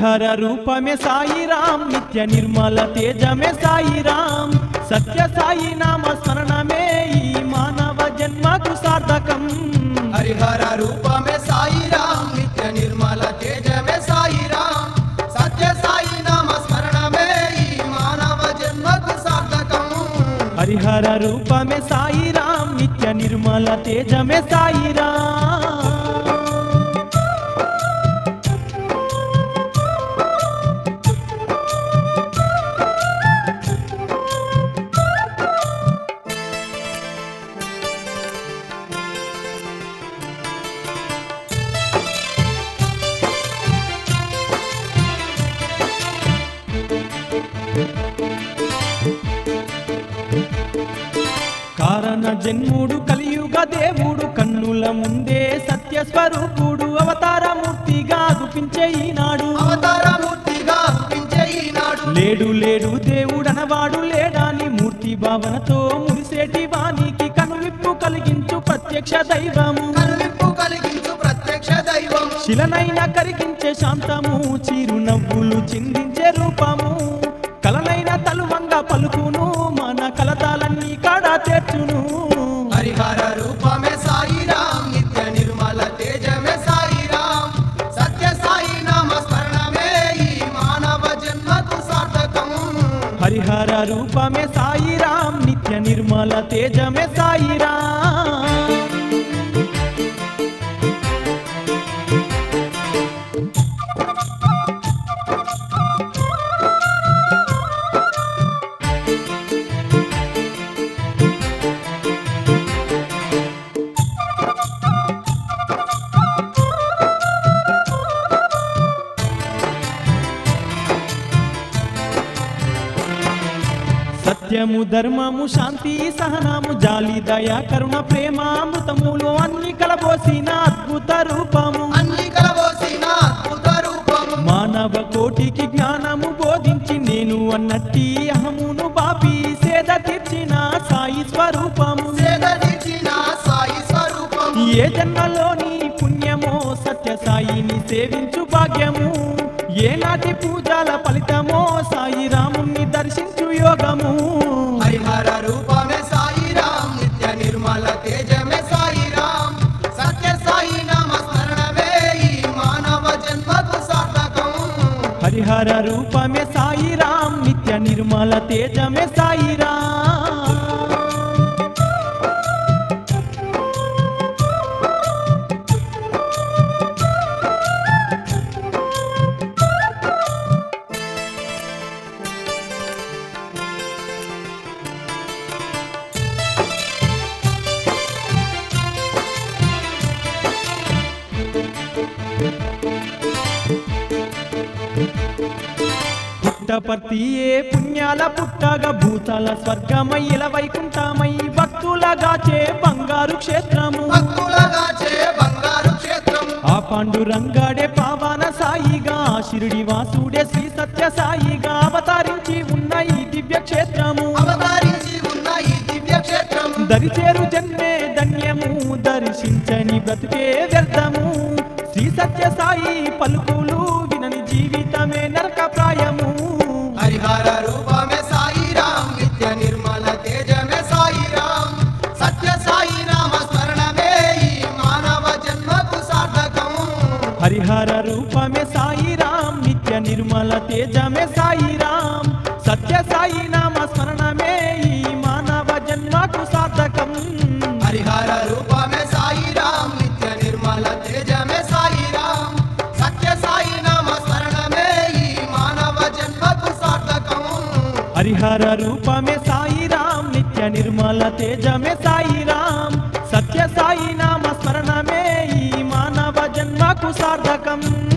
हरिहर रूप में साई राम नित्य निर्मल तेज में साई राम सत्य साई नाम स्मरण में ई मानव जन्म को सार्थकम हरिहर रूप में साई राम नित्य निर्मल तेज में साई राम सत्य साई नाम स्मरण में ई मानव जन्म को सार्थकम हरिहर रूप में साई राम नित्य निर्मल तेज में साई राम కారణ జన్ముడు కలియుగ దేవుడు కన్నుల ముందే సత్య స్వరూపుడు అవతారమూర్తిగా గుపించే ఈనాడు లేడు లేడు దేవుడనవాడు లేడాని మూర్తి భావనతో మురిసేటి వానికి కనువిప్పు కలిగించు ప్రత్యక్ష దైవము శిలనైన కరిగించే శాంతము చిరునవ్వులు చిందించే రూపము కలనైన తలువంగా పలుకును మన కలతాలన్నీ కాడా తెచ్చును हरिहर रूप में साई राम नित्य निर्मल तेज में साई राम सत्य साई नाम स्मरण में ई मानव जन्म को सार्थकम हरिहर रूप में साई राम नित्य निर्मल तेज में साई राम సత్యము ధర్మము శాంతి సహనము జాలి దయ కరుణ ప్రేమ అమృతములు అన్ని కలబోసిన అద్భుత రూపము మానవ కోటికి జ్ఞానము బోధించి నేను అన్నట్టి అహమును బాపి సేద తీర్చిన సాయి స్వరూపము ఏ జన్మలోని పుణ్యమో సత్య సాయిని సేవించు భాగ్యము ఏనాటి పూజల ఫలితమో సాయి రాముని దర్శించు యోగము हरिहर रूप में साई राम नित्य निर्मल तेज में साई राम सत्य साई नाम स्मरण में ई मानव जन्म को सार्थकम हरिहर रूप में साई राम नित्य निर्मल तेज में साई राम పుట్టపర్తియే పుణ్యాల పుట్టగా భూతాల స్వర్గమయ్యల వైకుంఠమై భక్తులగాచే బంగారు క్షేత్రము ఆ పాండురంగాడే పావన సాయిగా షిరిడి వాసుడే శ్రీ సత్య సాయిగా అవతరించి ఉన్న ఈ దివ్య క్షేత్రము దరిచేరు జన్మే ధన్యము దర్శించని బ్రతుకే వ్యర్థము శ్రీ సత్య సాయి పలుకులు వినని జీవితమే నరక ప్రాయము हरिहर रूप में साई राम नित्य निर्मल तेज में साई राम सत्य साई नाम स्मरण में ई मानव जन्म को सार्थकम हरिहर रूप में साई राम नित्य निर्मल तेज में साई राम सत्य साई नाम स्मरण में ई मानव जन्म को सार्थकम हरिहर रूप में साई राम नित्य निर्मल तेज में साई राम सत्य साई नाम स्मरण में ई मानव जन्म को सार्थकम हरिहर रूप में साई राम नित्य निर्मल तेज में साई राम सत्य साई नाम स्मरण में ई मानव जन्म को सार्थकम।